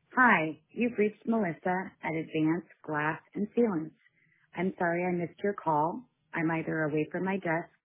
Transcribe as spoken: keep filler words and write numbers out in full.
Hi, you've reached Melissa at Advanced Glass and Sealants. I'm sorry I missed your call. I'm either away from my desk